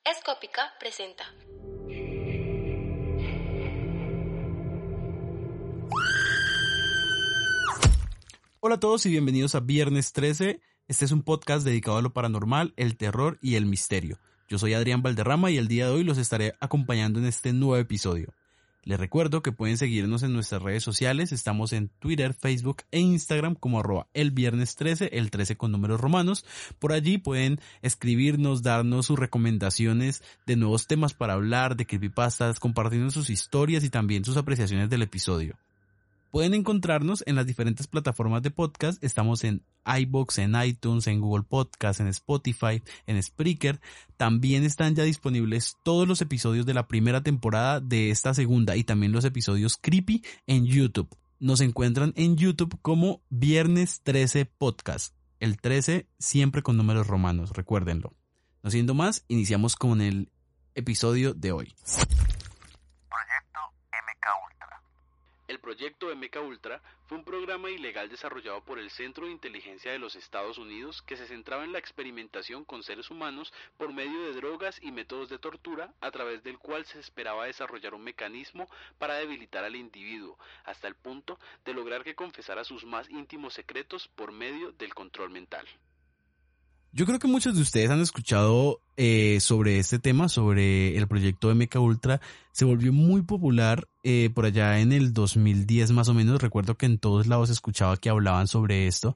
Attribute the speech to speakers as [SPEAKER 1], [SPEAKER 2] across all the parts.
[SPEAKER 1] Escópica presenta.
[SPEAKER 2] Hola a todos y bienvenidos a Viernes 13. Este es un podcast dedicado a lo paranormal, el terror y el misterio. Yo soy Adrián Valderrama y el día de hoy los estaré acompañando en este nuevo episodio. Les recuerdo que pueden seguirnos en nuestras redes sociales. Estamos en Twitter, Facebook e Instagram como @elviernes13, el 13 con números romanos. Por allí pueden escribirnos, darnos sus recomendaciones de nuevos temas para hablar, de creepypastas, compartirnos sus historias y también sus apreciaciones del episodio. Pueden encontrarnos en las diferentes plataformas de podcast. Estamos en iVoox, en iTunes, en Google Podcast, en Spotify, en Spreaker. También están ya disponibles todos los episodios de la primera temporada de esta segunda y también los episodios creepy en YouTube. Nos encuentran en YouTube como Viernes 13 Podcast. El 13 siempre con números romanos, recuérdenlo. No siendo más, iniciamos con el episodio de hoy. El proyecto MK Ultra fue un programa ilegal desarrollado por el Centro de Inteligencia de los Estados Unidos que se centraba en la experimentación con seres humanos por medio de drogas y métodos de tortura, a través del cual se esperaba desarrollar un mecanismo para debilitar al individuo, hasta el punto de lograr que confesara sus más íntimos secretos por medio del control mental. Yo creo que muchos de ustedes han escuchado sobre este tema, sobre el proyecto MK Ultra. Se volvió muy popular por allá en el 2010 más o menos. Recuerdo que en todos lados escuchaba que hablaban sobre esto.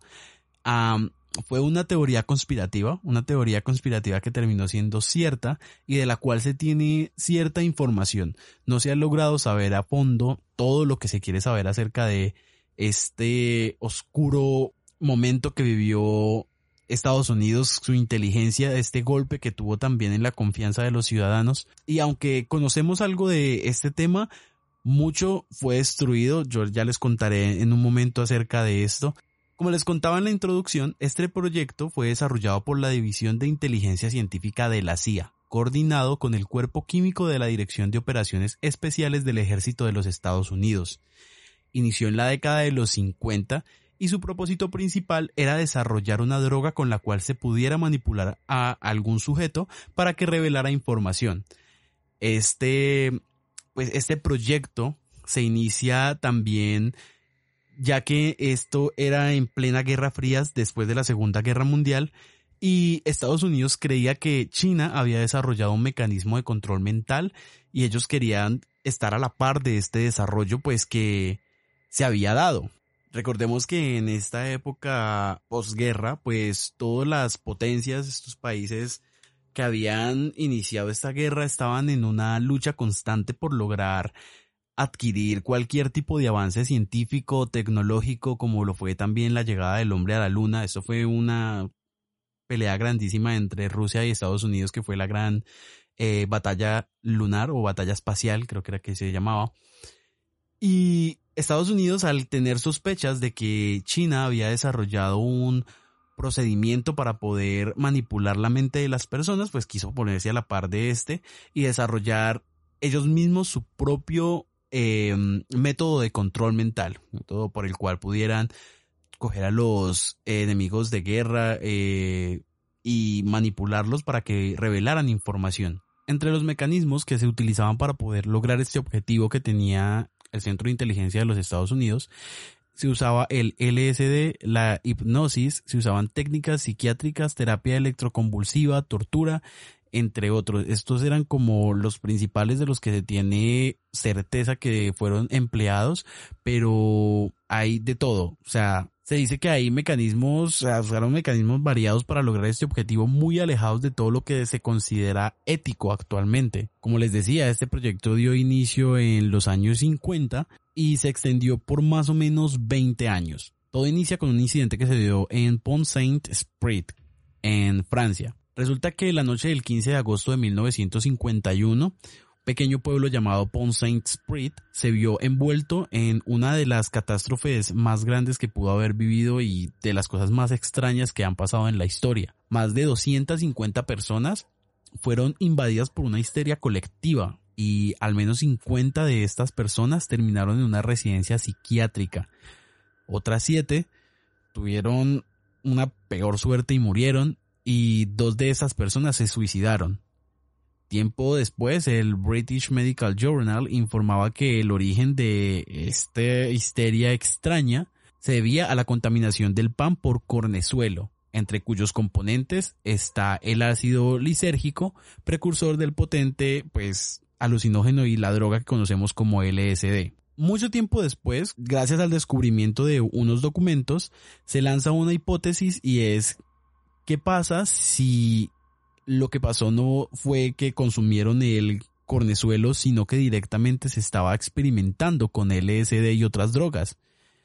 [SPEAKER 2] Fue una teoría conspirativa que terminó siendo cierta y de la cual se tiene cierta información. No se ha logrado saber a fondo todo lo que se quiere saber acerca de este oscuro momento que vivió Estados Unidos, su inteligencia, este golpe que tuvo también en la confianza de los ciudadanos. Y aunque conocemos algo de este tema, mucho fue destruido. Yo ya les contaré en un momento acerca de esto. Como les contaba en la introducción, este proyecto fue desarrollado por la División de Inteligencia Científica de la CIA, coordinado con el Cuerpo Químico de la Dirección de Operaciones Especiales del Ejército de los Estados Unidos. Inició en la década de los 50 y su propósito principal era desarrollar una droga con la cual se pudiera manipular a algún sujeto para que revelara información. Este proyecto se inicia también ya que esto era en plena Guerra Fría después de la Segunda Guerra Mundial y Estados Unidos creía que China había desarrollado un mecanismo de control mental y ellos querían estar a la par de este desarrollo pues que se había dado. Recordemos que en esta época posguerra, pues todas las potencias, estos países que habían iniciado esta guerra estaban en una lucha constante por lograr adquirir cualquier tipo de avance científico, tecnológico, como lo fue también la llegada del hombre a la luna. Eso fue una pelea grandísima entre Rusia y Estados Unidos, que fue la gran batalla lunar o batalla espacial, creo que era que se llamaba. Y Estados Unidos, al tener sospechas de que China había desarrollado un procedimiento para poder manipular la mente de las personas, pues quiso ponerse a la par de y desarrollar ellos mismos su propio método de control mental, método por el cual pudieran coger a los enemigos de guerra y manipularlos para que revelaran información. Entre los mecanismos que se utilizaban para poder lograr este objetivo que tenía el Centro de Inteligencia de los Estados Unidos, se usaba el LSD, la hipnosis, se usaban técnicas psiquiátricas, terapia electroconvulsiva, tortura, entre otros. Estos eran como los principales de los que se tiene certeza que fueron empleados, pero hay de todo. O sea, se dice que hay usaron mecanismos variados para lograr este objetivo muy alejados de todo lo que se considera ético actualmente. Como les decía, este proyecto dio inicio en los años 50 y se extendió por más o menos 20 años. Todo inicia con un incidente que se dio en Pont-Saint-Esprit, en Francia. Resulta que la noche del 15 de agosto de 1951, pequeño pueblo llamado Pont-Saint-Esprit se vio envuelto en una de las catástrofes más grandes que pudo haber vivido y de las cosas más extrañas que han pasado en la historia. Más de 250 personas fueron invadidas por una histeria colectiva y al menos 50 de estas personas terminaron en una residencia psiquiátrica. Otras 7 tuvieron una peor suerte y murieron, y 2 de esas personas se suicidaron.
[SPEAKER 1] Tiempo después, el British Medical Journal informaba que el origen de esta histeria extraña se debía a la contaminación del pan por cornezuelo, entre cuyos componentes está el ácido lisérgico, precursor del potente, alucinógeno y la droga que conocemos como LSD. Mucho tiempo después, gracias al descubrimiento de unos documentos, se lanza una hipótesis y es: ¿qué pasa si lo que pasó no fue que consumieron el cornezuelo, sino que directamente se estaba experimentando con LSD y otras drogas?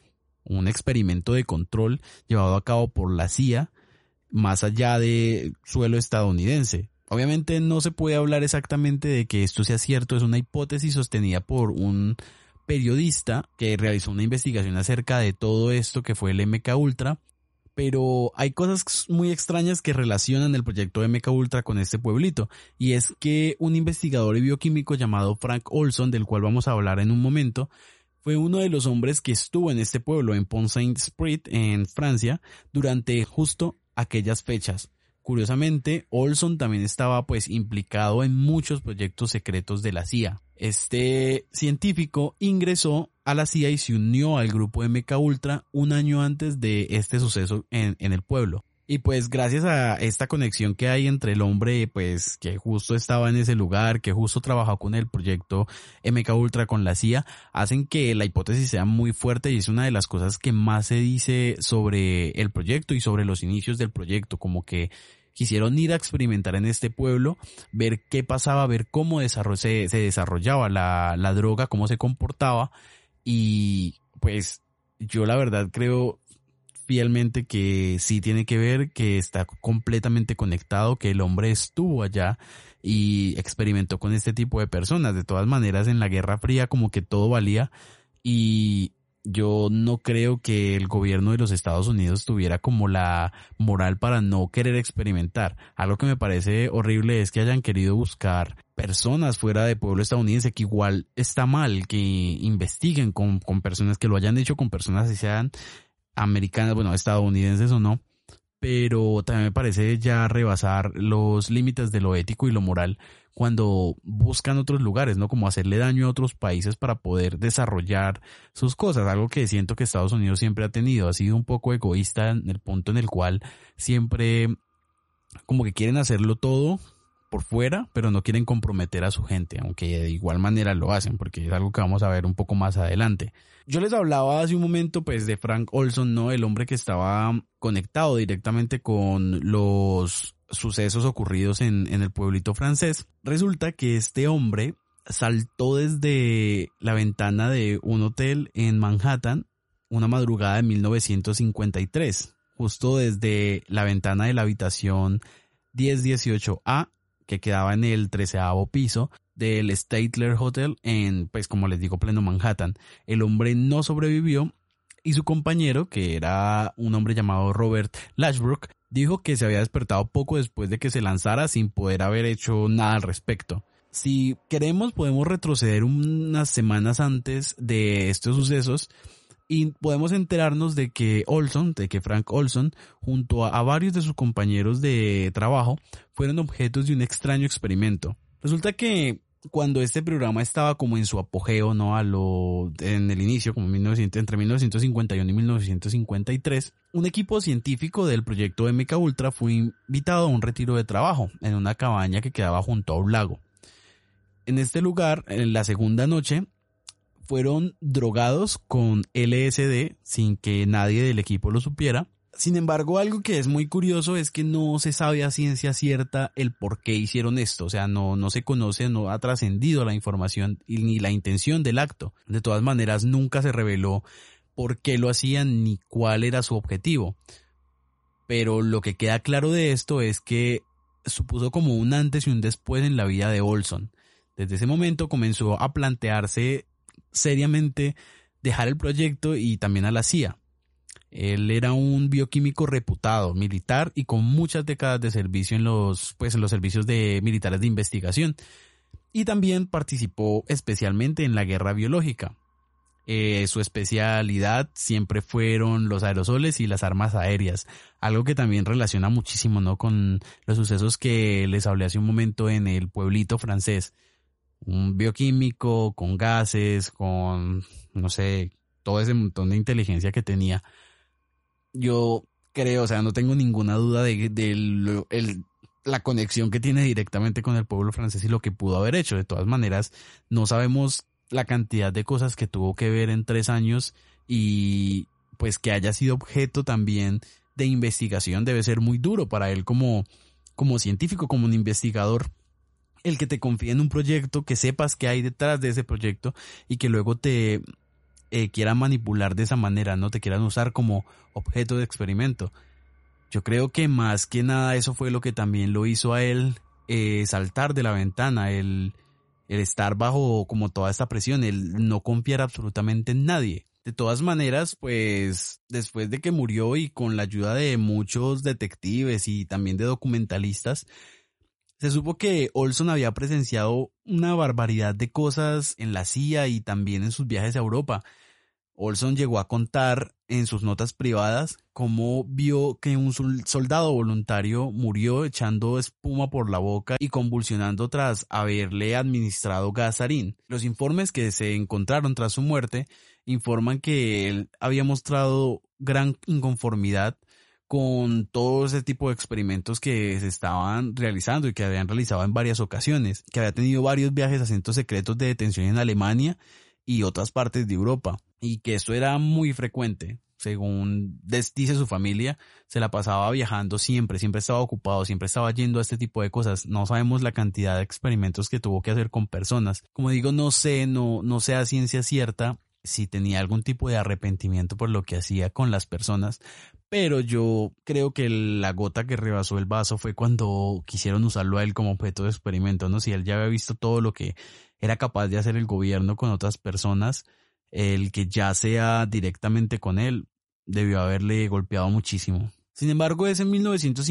[SPEAKER 1] Un experimento de control llevado a cabo por la CIA más allá de suelo estadounidense. Obviamente no se puede hablar exactamente de que esto sea cierto, es una hipótesis sostenida por un periodista que realizó una investigación acerca de todo esto que fue el MK Ultra, pero hay cosas muy extrañas que relacionan el proyecto MK Ultra con este pueblito, y es que un investigador y bioquímico llamado Frank Olson, del cual vamos a hablar en un momento, fue uno de los hombres que estuvo en este pueblo, en Pont-Saint-Esprit, en Francia, durante justo aquellas fechas. Curiosamente, Olson también estaba implicado en muchos proyectos secretos de la CIA. Este científico ingresó a la CIA y se unió al grupo MK Ultra un año antes de este suceso en el pueblo. Y gracias a esta conexión que hay entre el hombre que justo estaba en ese lugar, que justo trabajó con el proyecto MK Ultra con la CIA, hacen que la hipótesis sea muy fuerte, y es una de las cosas que más se dice sobre el proyecto y sobre los inicios del proyecto, como que quisieron ir a experimentar en este pueblo, ver qué pasaba, ver cómo se desarrollaba la droga, cómo se comportaba, y yo la verdad creo fielmente que sí tiene que ver, que está completamente conectado, que el hombre estuvo allá y experimentó con este tipo de personas. De todas maneras, en la Guerra Fría como que todo valía, y yo no creo que el gobierno de los Estados Unidos tuviera como la moral para no querer experimentar. Algo que me parece horrible es que hayan querido buscar personas fuera de pueblo estadounidense, que igual está mal, que investiguen con personas, que lo hayan hecho con personas, si sean americanas, estadounidenses o no, pero también me parece ya rebasar los límites de lo ético y lo moral cuando buscan otros lugares, ¿no? Como hacerle daño a otros países para poder desarrollar sus cosas, algo que siento que Estados Unidos siempre ha tenido. Ha sido un poco egoísta en el punto en el cual siempre como que quieren hacerlo todo por fuera, pero no quieren comprometer a su gente, aunque de igual manera lo hacen, porque es algo que vamos a ver un poco más adelante. Yo les hablaba hace un momento de Frank Olson, ¿no? El hombre que estaba conectado directamente con los sucesos ocurridos en el pueblito francés. Resulta que este hombre saltó desde la ventana de un hotel en Manhattan una madrugada de 1953, justo desde la ventana de la habitación 1018A, que quedaba en el 13º piso del Statler Hotel en, como les digo, pleno Manhattan. El hombre no sobrevivió, y su compañero, que era un hombre llamado Robert Lashbrook, dijo que se había despertado poco después de que se lanzara sin poder haber hecho nada al respecto. Si queremos, podemos retroceder unas semanas antes de estos sucesos y podemos enterarnos de que Frank Olson, junto a varios de sus compañeros de trabajo, fueron objetos de un extraño experimento. Resulta que cuando este programa estaba como en su apogeo, ¿no? En el inicio, como entre 1951 y 1953, un equipo científico del proyecto MK Ultra fue invitado a un retiro de trabajo en una cabaña que quedaba junto a un lago. En este lugar, en la segunda noche, fueron drogados con LSD sin que nadie del equipo lo supiera. Sin embargo, algo que es muy curioso es que no se sabe a ciencia cierta el por qué hicieron esto. O sea, no se conoce, no ha trascendido la información ni la intención del acto. De todas maneras, nunca se reveló por qué lo hacían ni cuál era su objetivo. Pero lo que queda claro de esto es que supuso como un antes y un después en la vida de Olson. Desde ese momento comenzó a plantearse seriamente dejar el proyecto y también a la CIA. Él era un bioquímico reputado, militar, y con muchas décadas de servicio en los servicios militares de investigación, y también participó especialmente en la guerra biológica. Su especialidad siempre fueron los aerosoles y las armas aéreas, algo que también relaciona muchísimo, ¿no?, con los sucesos que les hablé hace un momento en el pueblito francés. Un bioquímico con gases, con, no sé, todo ese montón de inteligencia que tenía. Yo creo, o sea, no tengo ninguna duda de la conexión que tiene directamente con el pueblo francés y lo que pudo haber hecho. De todas maneras, no sabemos la cantidad de cosas que tuvo que ver en 3 años y pues que haya sido objeto también de investigación debe ser muy duro para él como científico, como un investigador. El que te confíe en un proyecto, que sepas que hay detrás de ese proyecto y que luego te quieran manipular de esa manera, no te quieran usar como objeto de experimento. Yo creo que más que nada eso fue lo que también lo hizo a él saltar de la ventana, el estar bajo como toda esta presión, el no confiar absolutamente en nadie. De todas maneras, pues después de que murió y con la ayuda de muchos detectives y también de documentalistas, se supo que Olson había presenciado una barbaridad de cosas en la CIA y también en sus viajes a Europa. Olson llegó a contar en sus notas privadas cómo vio que un soldado voluntario murió echando espuma por la boca y convulsionando tras haberle administrado gas sarín. Los informes que se encontraron tras su muerte informan que él había mostrado gran inconformidad con todo ese tipo de experimentos que se estaban realizando y que habían realizado en varias ocasiones, que había tenido varios viajes a centros secretos de detención en Alemania y otras partes de Europa, y que esto era muy frecuente. Según dice su familia, se la pasaba viajando siempre estaba ocupado, siempre estaba yendo a este tipo de cosas. No sabemos la cantidad de experimentos que tuvo que hacer con personas. Como digo, no sé a ciencia cierta si tenía algún tipo de arrepentimiento por lo que hacía con las personas, pero yo creo que la gota que rebasó el vaso fue cuando quisieron usarlo a él como objeto de experimento, ¿no? Si él ya había visto todo lo que era capaz de hacer el gobierno con otras personas, el que ya sea directamente con él debió haberle golpeado muchísimo. Sin embargo, es en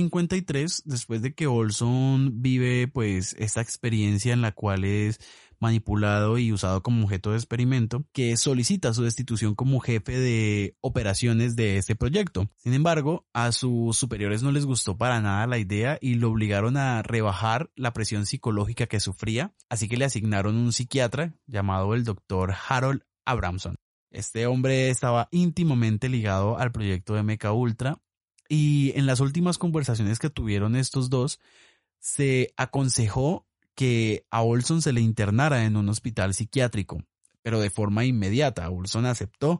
[SPEAKER 1] 1953, después de que Olson vive pues esta experiencia en la cual es manipulado y usado como objeto de experimento, que solicita su destitución como jefe de operaciones de este proyecto. Sin embargo, a sus superiores no les gustó para nada la idea y lo obligaron a rebajar la presión psicológica que sufría, así que le asignaron un psiquiatra llamado el Dr. Harold Abramson. Este hombre estaba íntimamente ligado al proyecto de MKUltra y en las últimas conversaciones que tuvieron estos dos, se aconsejó que a Olson se le internara en un hospital psiquiátrico, pero de forma inmediata. Olson aceptó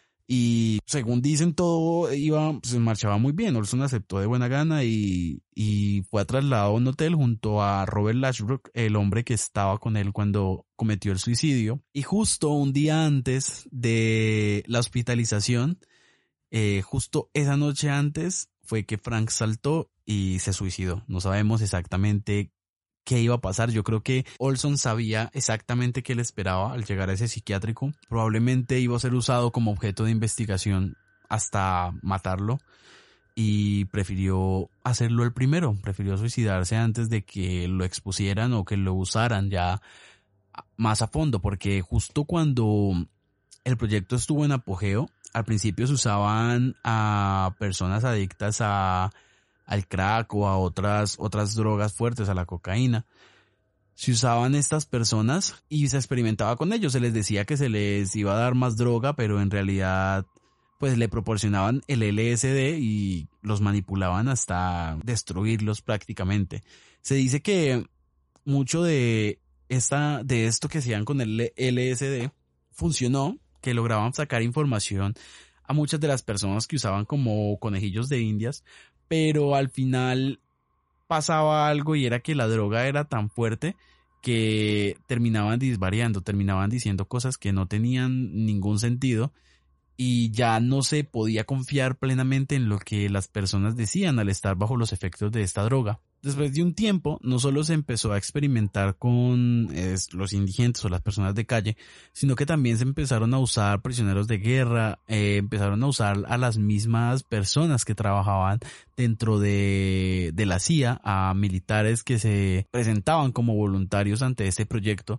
[SPEAKER 1] y según dicen todo se marchaba muy bien. Olson aceptó de buena gana y fue trasladado a un hotel junto a Robert Lashbrook, el hombre que estaba con él cuando cometió el suicidio. Y justo un día antes de la hospitalización, justo esa noche antes, fue que Frank saltó y se suicidó. No sabemos exactamente qué iba a pasar. Yo creo que Olson sabía exactamente qué le esperaba al llegar a ese psiquiátrico. Probablemente iba a ser usado como objeto de investigación hasta matarlo y prefirió hacerlo el primero. Prefirió suicidarse antes de que lo expusieran o que lo usaran ya más a fondo, porque justo cuando el proyecto estuvo en apogeo, al principio se usaban a personas adictas al crack o a otras drogas fuertes, a la cocaína. Se usaban estas personas y se experimentaba con ellos. Se les decía que se les iba a dar más droga, pero en realidad pues le proporcionaban el LSD y los manipulaban hasta destruirlos prácticamente. Se dice que mucho de esto que hacían con el LSD funcionó, que lograban sacar información a muchas de las personas que usaban como conejillos de indias, pero al final pasaba algo y era que la droga era tan fuerte que terminaban disvariando, terminaban diciendo cosas que no tenían ningún sentido y ya no se podía confiar plenamente en lo que las personas decían al estar bajo los efectos de esta droga. Después de un tiempo, no solo se empezó a experimentar con los indigentes o las personas de calle, sino que también se empezaron a usar prisioneros de guerra, empezaron a usar a las mismas personas que trabajaban dentro de la CIA, a militares que se presentaban como voluntarios ante este proyecto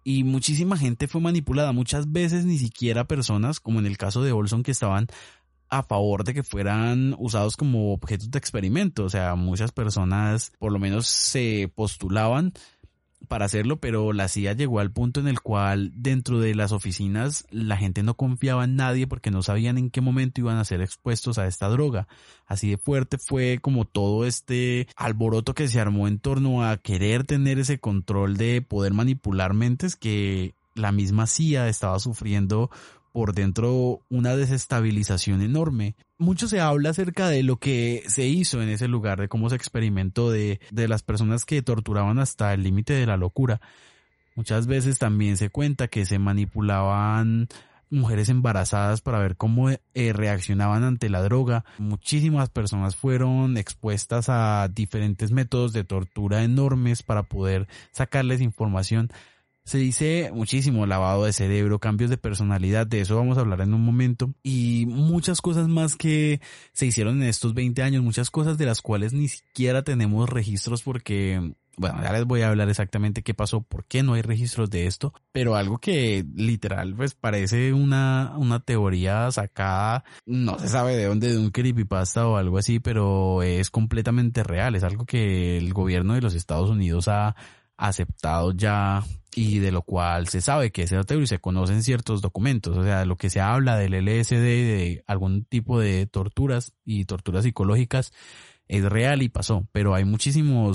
[SPEAKER 1] y muchísima gente fue manipulada, muchas veces ni siquiera personas, como en el caso de Olson, que estaban a favor de que fueran usados como objetos de experimento. O sea, muchas personas por lo menos se postulaban para hacerlo, pero la CIA llegó al punto en el cual dentro de las oficinas la gente no confiaba en nadie porque no sabían en qué momento iban a ser expuestos a esta droga. Así de fuerte fue como todo este alboroto que se armó en torno a querer tener ese control de poder manipular mentes, que la misma CIA estaba sufriendo por dentro una desestabilización enorme. Mucho se habla acerca de lo que se hizo en ese lugar, de cómo se experimentó, de las personas que torturaban hasta el límite de la locura. Muchas veces también se cuenta que se manipulaban mujeres embarazadas para ver cómo reaccionaban ante la droga. Muchísimas personas fueron expuestas a diferentes métodos de tortura enormes para poder sacarles información. Se dice muchísimo lavado de cerebro, cambios de personalidad, de eso vamos a hablar en un momento, y muchas cosas más que se hicieron en estos 20 años, muchas cosas de las cuales ni siquiera tenemos registros porque, bueno, ya les voy a hablar exactamente qué pasó, por qué no hay registros de esto, pero algo que literal pues parece una teoría sacada, no se sabe de dónde, de un creepypasta o algo así, pero es completamente real, es algo que el gobierno de los Estados Unidos ha aceptado ya y de lo cual se sabe que es teoría y se conocen ciertos documentos. O sea, lo que se habla del LSD, de algún tipo de torturas y torturas psicológicas, es real y pasó, pero hay muchísimo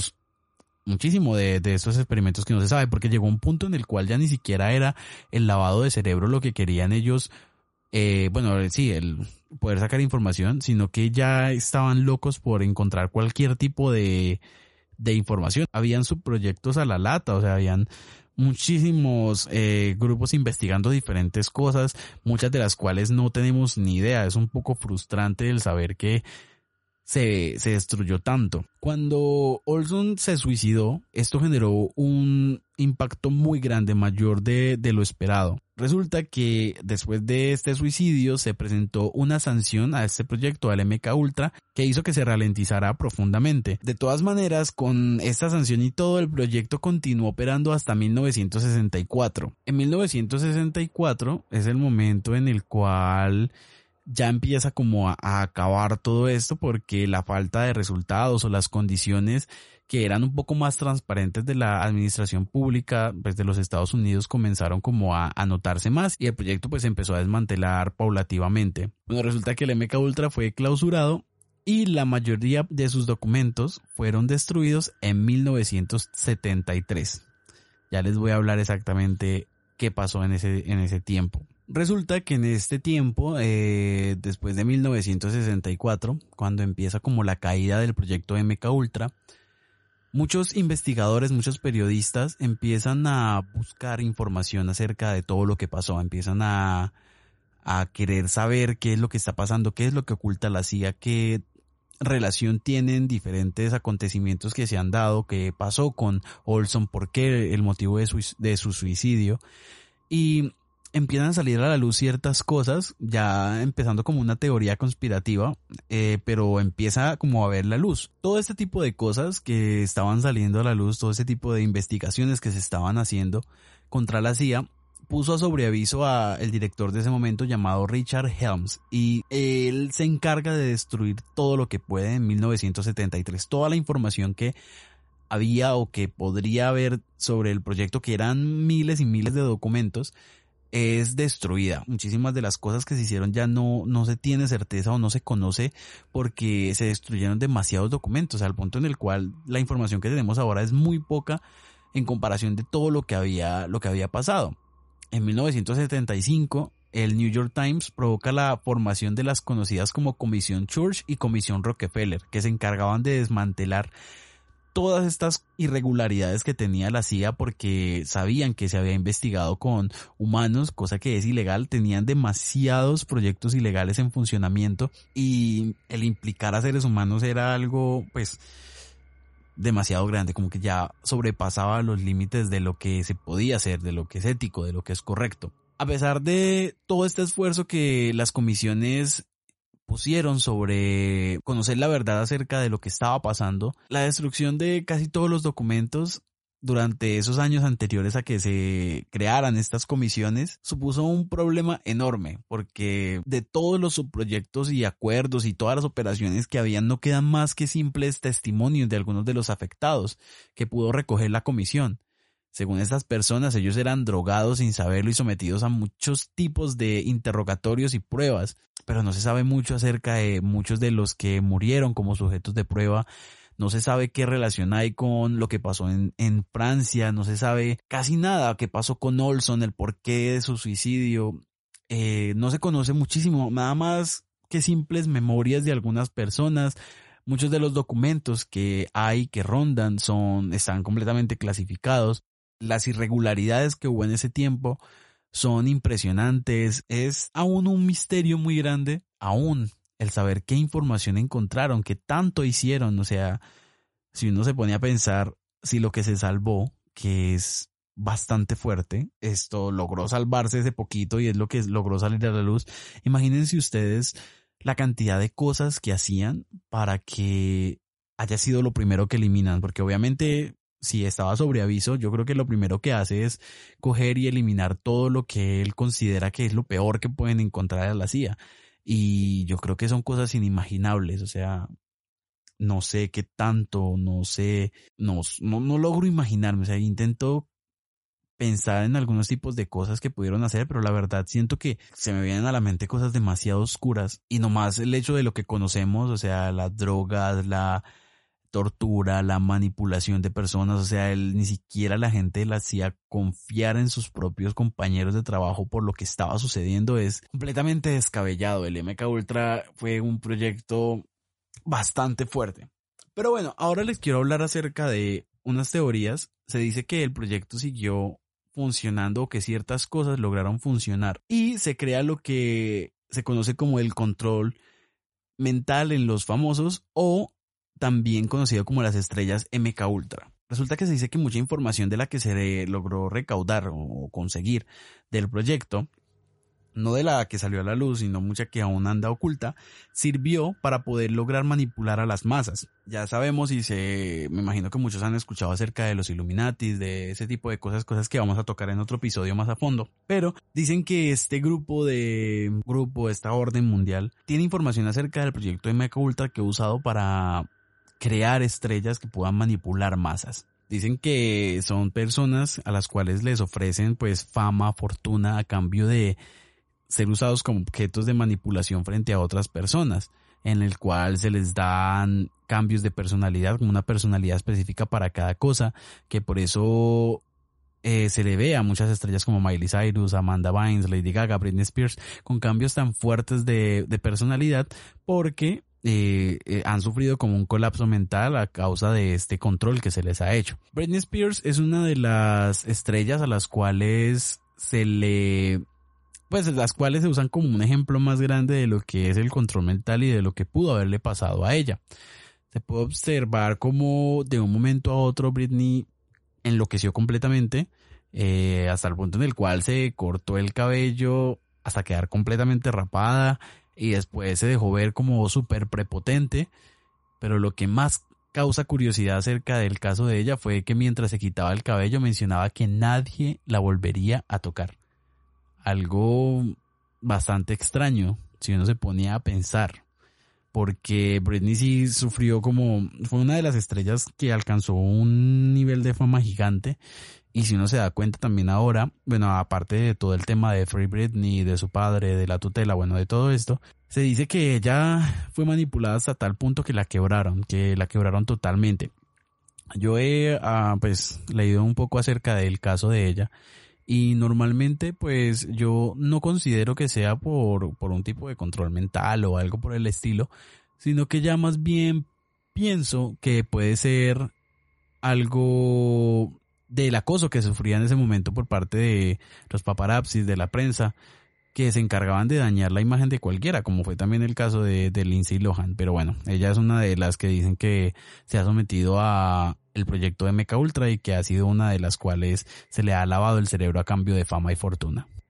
[SPEAKER 1] de estos experimentos que no se sabe, porque llegó un punto en el cual ya ni siquiera era el lavado de cerebro lo que querían ellos, el poder sacar información, sino que ya estaban locos por encontrar cualquier tipo de información. Habían subproyectos a la lata, o sea, habían muchísimos grupos investigando diferentes cosas, muchas de las cuales no tenemos ni idea. Es un poco frustrante el saber que se destruyó tanto. Cuando Olson se suicidó, esto generó un impacto muy grande, mayor de lo esperado. Resulta que después de este suicidio se presentó una sanción a este proyecto, al MK Ultra, que hizo que se ralentizara profundamente. De todas maneras, con esta sanción y todo, el proyecto continuó operando hasta 1964. En 1964 es el momento en el cual ya empieza como a acabar todo esto, porque la falta de resultados o las condiciones que eran un poco más transparentes de la administración pública pues de los Estados Unidos comenzaron como a notarse más, y el proyecto pues empezó a desmantelar paulativamente. Bueno, resulta que el MK Ultra fue clausurado y la mayoría de sus documentos fueron destruidos en 1973. Ya les voy a hablar exactamente qué pasó en ese tiempo. Resulta que en este tiempo, después de 1964, cuando empieza como la caída del proyecto MK Ultra, muchos investigadores, muchos periodistas empiezan a buscar información acerca de todo lo que pasó, empiezan a querer saber qué es lo que está pasando, qué es lo que oculta la CIA, qué relación tienen diferentes acontecimientos que se han dado, qué pasó con Olson, por qué el motivo de su suicidio, y empiezan a salir a la luz ciertas cosas, ya empezando como una teoría conspirativa, pero empieza como a ver la luz. Todo este tipo de cosas que estaban saliendo a la luz, todo este tipo de investigaciones que se estaban haciendo contra la CIA, puso a sobreaviso a el director de ese momento llamado Richard Helms, y él se encarga de destruir todo lo que puede en 1973. Toda la información que había o que podría haber sobre el proyecto, que eran miles y miles de documentos, es destruida. Muchísimas de las cosas que se hicieron ya no se tiene certeza o no se conoce porque se destruyeron demasiados documentos, al punto en el cual la información que tenemos ahora es muy poca en comparación de todo lo que había pasado. En 1975, el New York Times provoca la formación de las conocidas como Comisión Church y Comisión Rockefeller, que se encargaban de desmantelar todas estas irregularidades que tenía la CIA, porque sabían que se había investigado con humanos, cosa que es ilegal. Tenían demasiados proyectos ilegales en funcionamiento y el implicar a seres humanos era algo pues demasiado grande, como que ya sobrepasaba los límites de lo que se podía hacer, de lo que es ético, de lo que es correcto. A pesar de todo este esfuerzo que las comisiones pusieron sobre conocer la verdad acerca de lo que estaba pasando, la destrucción de casi todos los documentos durante esos años anteriores a que se crearan estas comisiones, supuso un problema enorme, porque de todos los subproyectos y acuerdos y todas las operaciones que habían, no quedan más que simples testimonios de algunos de los afectados que pudo recoger la comisión. Según estas personas, ellos eran drogados sin saberlo y sometidos a muchos tipos de interrogatorios y pruebas, pero no se sabe mucho acerca de muchos de los que murieron como sujetos de prueba. No se sabe qué relación hay con lo que pasó en Francia, no se sabe casi nada qué pasó con Olson, el porqué de su suicidio. No se conoce muchísimo, nada más que simples memorias de algunas personas. Muchos de los documentos que hay, que rondan, están completamente clasificados. Las irregularidades que hubo en ese tiempo son impresionantes. Es aún un misterio muy grande, aún el saber qué información encontraron, qué tanto hicieron. O sea, si uno se pone a pensar si lo que se salvó, que es bastante fuerte, esto logró salvarse ese poquito y es lo que logró salir a la luz. Imagínense ustedes la cantidad de cosas que hacían para que haya sido lo primero que eliminan, porque obviamente si estaba sobre aviso, yo creo que lo primero que hace es coger y eliminar todo lo que él considera que es lo peor que pueden encontrar a la CIA. Y yo creo que son cosas inimaginables, o sea, no sé qué tanto, no sé, no logro imaginarme, o sea, intento pensar en algunos tipos de cosas que pudieron hacer, pero la verdad siento que se me vienen a la mente cosas demasiado oscuras y nomás el hecho de lo que conocemos, o sea, las drogas, la tortura, la manipulación de personas, o sea, ni siquiera la gente la hacía confiar en sus propios compañeros de trabajo por lo que estaba sucediendo, es completamente descabellado. El MK Ultra fue un proyecto bastante fuerte. Pero bueno, ahora les quiero hablar acerca de unas teorías. Se dice que el proyecto siguió funcionando o que ciertas cosas lograron funcionar y se crea lo que se conoce como el control mental en los famosos, o también conocido como las estrellas MK Ultra. Resulta que se dice que mucha información de la que se logró recaudar o conseguir del proyecto, no de la que salió a la luz, sino mucha que aún anda oculta, sirvió para poder lograr manipular a las masas. Ya sabemos me imagino que muchos han escuchado acerca de los Illuminatis, de ese tipo de cosas que vamos a tocar en otro episodio más a fondo. Pero dicen que este esta orden mundial, tiene información acerca del proyecto de MK Ultra que ha usado para crear estrellas que puedan manipular masas. Dicen que son personas a las cuales les ofrecen pues fama, fortuna a cambio de ser usados como objetos de manipulación frente a otras personas, en el cual se les dan cambios de personalidad, como una personalidad específica para cada cosa, que por eso se le ve a muchas estrellas como Miley Cyrus, Amanda Bynes, Lady Gaga, Britney Spears, con cambios tan fuertes de personalidad, porque han sufrido como un colapso mental a causa de este control que se les ha hecho. Britney Spears es una de las estrellas a las cuales las cuales se usan como un ejemplo más grande de lo que es el control mental y de lo que pudo haberle pasado a ella. Se puede observar como de un momento a otro Britney enloqueció completamente, hasta el punto en el cual se cortó el cabello hasta quedar completamente rapada y después se dejó ver como súper prepotente. Pero lo que más causa curiosidad acerca del caso de ella fue que mientras se quitaba el cabello mencionaba que nadie la volvería a tocar. Algo bastante extraño si uno se ponía a pensar, porque Britney sí fue una de las estrellas que alcanzó un nivel de fama gigante. Y si uno se da cuenta también ahora, bueno, aparte de todo el tema de Free Britney, de su padre, de la tutela, bueno, de todo esto, se dice que ella fue manipulada hasta tal punto que la quebraron totalmente. Yo he leído un poco acerca del caso de ella. Y normalmente pues yo no considero que sea por un tipo de control mental o algo por el estilo, sino que ya más bien pienso que puede ser algo del acoso que sufría en ese momento por parte de los paparazzis, de la prensa, que se encargaban de dañar la imagen de cualquiera, como fue también el caso de Lindsay Lohan. Pero bueno, ella es una de las que dicen que se ha sometido a el proyecto de MK Ultra y que ha sido una de las cuales se le ha lavado el cerebro a cambio de fama y fortuna.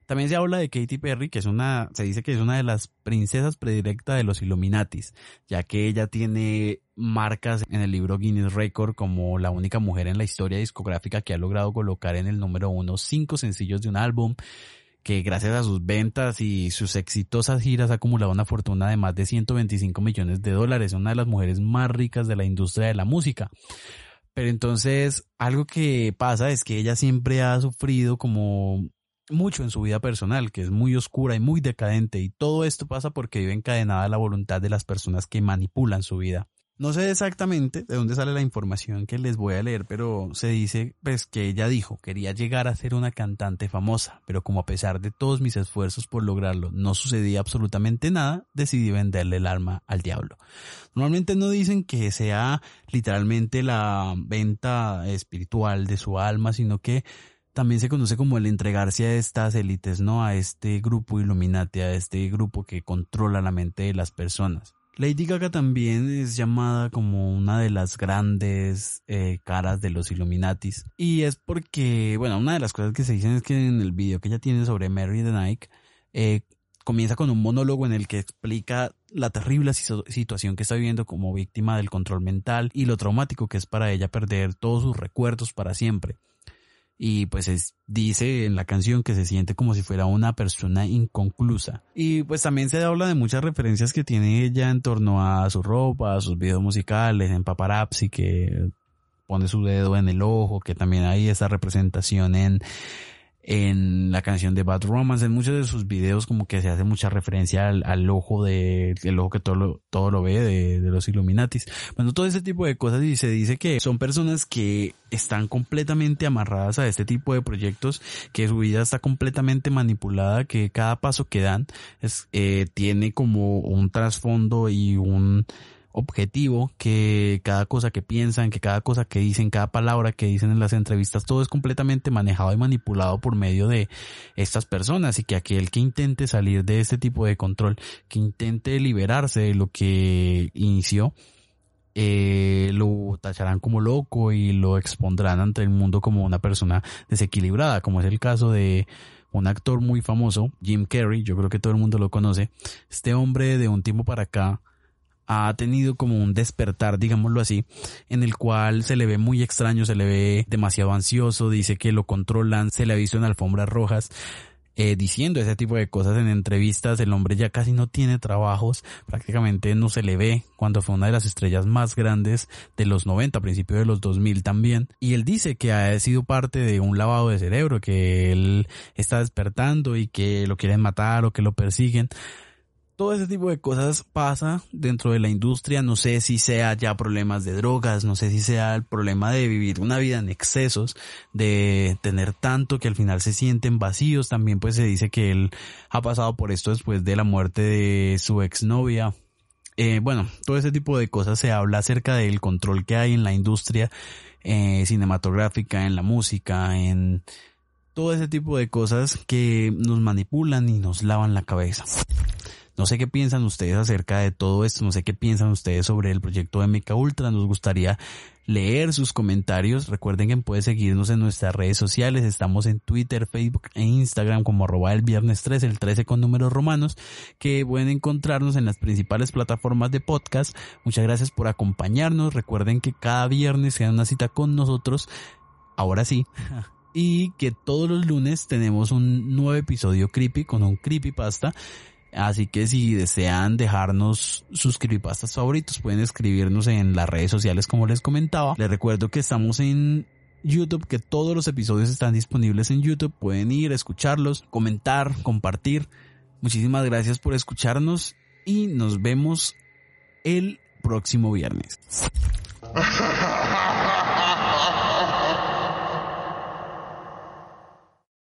[SPEAKER 1] También se habla de Katy Perry, que se dice que es una de las princesas predilectas de los Illuminatis, ya que ella tiene marcas en el libro Guinness Record como la única mujer en la historia discográfica que ha logrado colocar en el número 1 5 sencillos de un álbum, que gracias a sus ventas y sus exitosas giras ha acumulado una fortuna de más de $125 millones, una de las mujeres más ricas de la industria de la música. Pero entonces, algo que pasa es que ella siempre ha sufrido como mucho en su vida personal, que es muy oscura y muy decadente, y todo esto pasa porque vive encadenada a la voluntad de las personas que manipulan su vida. No sé exactamente de dónde sale la información que les voy a leer, pero se dice pues que ella dijo, quería llegar a ser una cantante famosa, pero como a pesar de todos mis esfuerzos por lograrlo no sucedía absolutamente nada, decidí venderle el alma al diablo. Normalmente no dicen que sea literalmente la venta espiritual de su alma, sino que también se conoce como el entregarse a estas élites, ¿no? A este grupo Illuminati, a este grupo que controla la mente de las personas. Lady Gaga también es llamada como una de las grandes caras de los Illuminatis. Y es porque, bueno, una de las cosas que se dicen es que en el video que ella tiene sobre Mary the Night, comienza con un monólogo en el que explica la terrible situación que está viviendo como víctima del control mental y lo traumático que es para ella perder todos sus recuerdos para siempre. Y pues dice en la canción que se siente como si fuera una persona inconclusa. Y pues también se habla de muchas referencias que tiene ella en torno a su ropa, a sus videos musicales, en Paparazzi, que pone su dedo en el ojo, que también hay esa representación en la canción de Bad Romance. En muchos de sus videos como que se hace mucha referencia al ojo el ojo que todo lo ve de los Illuminatis. Bueno, todo ese tipo de cosas, y se dice que son personas que están completamente amarradas a este tipo de proyectos, que su vida está completamente manipulada, que cada paso que dan tiene como un trasfondo y un objetivo, que cada cosa que piensan, que cada cosa que dicen, cada palabra que dicen en las entrevistas, todo es completamente manejado y manipulado por medio de estas personas, y que aquel que intente salir de este tipo de control, que intente liberarse de lo que inició, lo tacharán como loco y lo expondrán ante el mundo como una persona desequilibrada, como es el caso de un actor muy famoso, Jim Carrey. Yo creo que todo el mundo lo conoce. Este hombre, de un tiempo para acá, ha tenido como un despertar, digámoslo así, en el cual se le ve muy extraño, se le ve demasiado ansioso, dice que lo controlan, se le ha visto en alfombras rojas, diciendo ese tipo de cosas en entrevistas. El hombre ya casi no tiene trabajos, prácticamente no se le ve, cuando fue una de las estrellas más grandes de los 90, a principios de los 2000 también, y él dice que ha sido parte de un lavado de cerebro, que él está despertando y que lo quieren matar o que lo persiguen. Todo ese tipo de cosas pasa dentro de la industria. No sé si sea ya problemas de drogas, no sé si sea el problema de vivir una vida en excesos, de tener tanto que al final se sienten vacíos. También pues se dice que él ha pasado por esto después de la muerte de su exnovia. Bueno, todo ese tipo de cosas. Se habla acerca del control que hay en la industria cinematográfica, en la música, en todo ese tipo de cosas que nos manipulan y nos lavan la cabeza. No sé qué piensan ustedes acerca de todo esto, no sé qué piensan ustedes sobre el proyecto de MKUltra. Nos gustaría leer sus comentarios. Recuerden que pueden seguirnos en nuestras redes sociales. Estamos en Twitter, Facebook e Instagram como @elviernes13, el 13 con números romanos, que pueden encontrarnos en las principales plataformas de podcast. Muchas gracias por acompañarnos. Recuerden que cada viernes se da una cita con nosotros, ahora sí, y que todos los lunes tenemos un nuevo episodio creepy con un creepypasta. Así que si desean dejarnos sus creepypastas favoritos, pueden escribirnos en las redes sociales como les comentaba. Les recuerdo que estamos en YouTube, que todos los episodios están disponibles en YouTube. Pueden ir, escucharlos, comentar, compartir. Muchísimas gracias por escucharnos y nos vemos el próximo viernes.